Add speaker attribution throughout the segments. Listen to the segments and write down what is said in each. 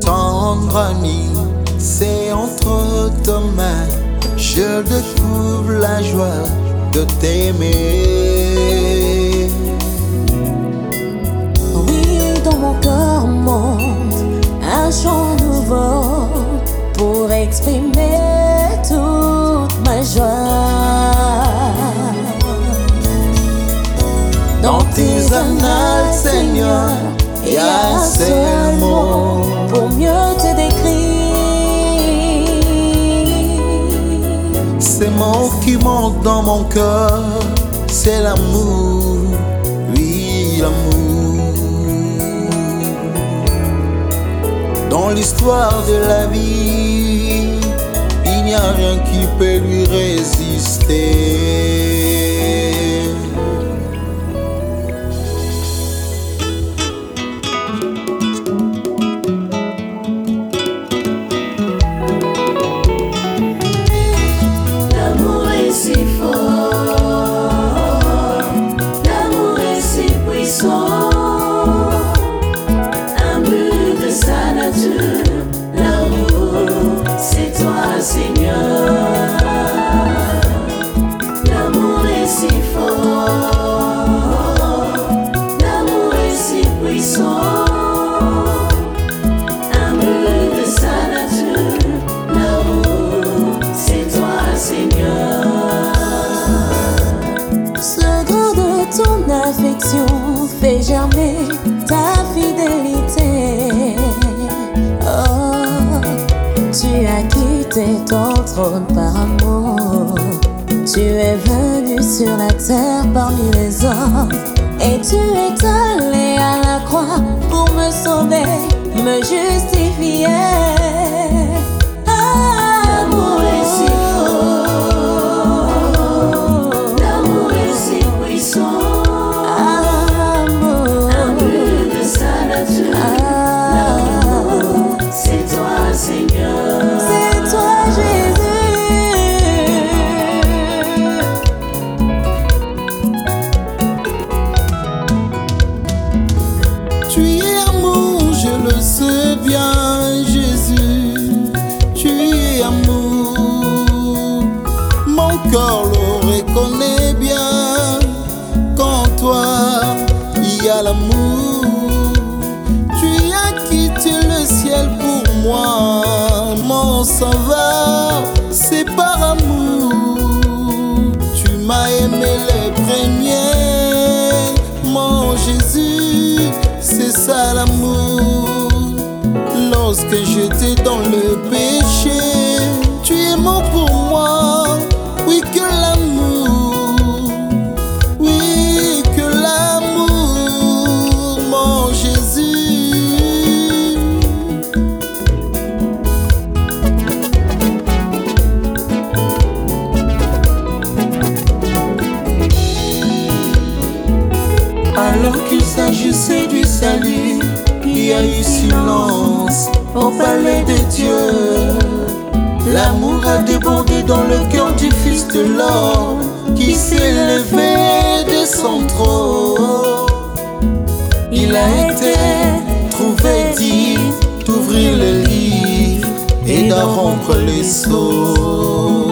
Speaker 1: tendre ami, c'est entre tes mains, je découvre la joie de t'aimer.
Speaker 2: Oui, dans mon cœur monte un chant nouveau pour exprimer toute ma joie.
Speaker 1: Dans tes annales, Seigneur, il y a un seul mot
Speaker 2: pour mieux te décrire.
Speaker 1: Ces mots qui montent dans mon cœur, c'est l'amour, oui l'amour. Dans l'histoire de la vie, il n'y a rien qui peut lui résister.
Speaker 2: Affection fait germer ta fidélité. Oh, tu as quitté ton trône par amour. Tu es venu sur la terre parmi les hommes. Et tu es allé à la croix pour me sauver, me justifier.
Speaker 1: Tu es amour, je le sais bien, Jésus. Tu es amour, mon cœur le reconnaît bien. Qu'en toi, il y a l'amour. Tu as quitté le ciel pour moi, mon sauveur, c'est par amour. Tu m'as aimé le premier, mon Jésus. C'est ça l'amour. Lorsque j'étais dans le péché, tu es mort pour moi. Oui que l'amour, oui que l'amour, mon Jésus. Alors qu'il s'agissait du salut, il y a eu silence au palais de Dieu. L'amour a débordé dans le cœur du Fils de l'homme qui s'est levé de son trône. Il a été trouvé digne d'ouvrir le livre et d'en rompre les sceaux.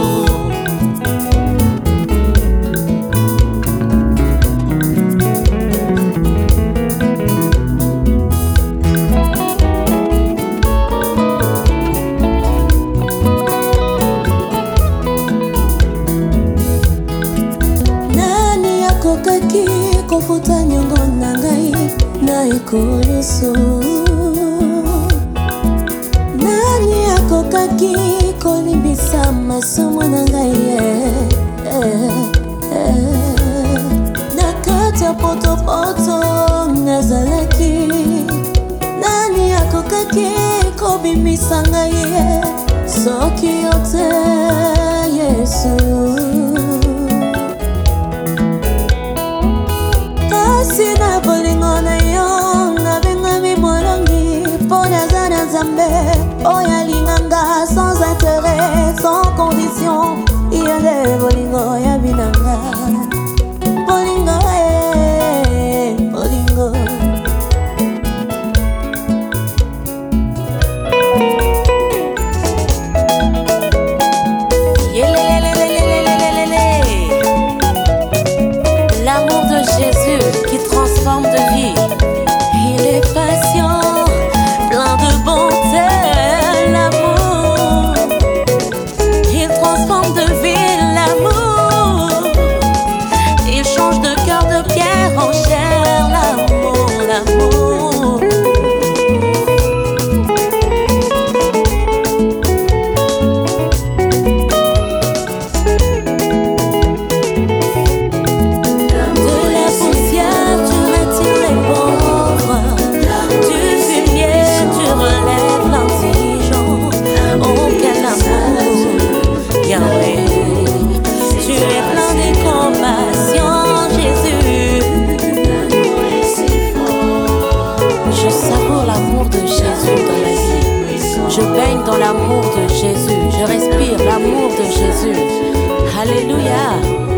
Speaker 2: Kofuta nyongo na ngai na ekulusu. Nani akokaki kolimbisa masumu na ngai na kati ya potopoto nazalaki. Nani akokaki kobimisa ngai soki yo te Yesu. Sina bolingo na yo nabengami molongi mpo naza na Nzambe oyo alinganga sans intérêt, sans condition. Iyo nde bolingo ya binanga, bolingo bolingo. je baigne dans l'amour de Jésus. Je respire l'amour de Jésus. Alléluia.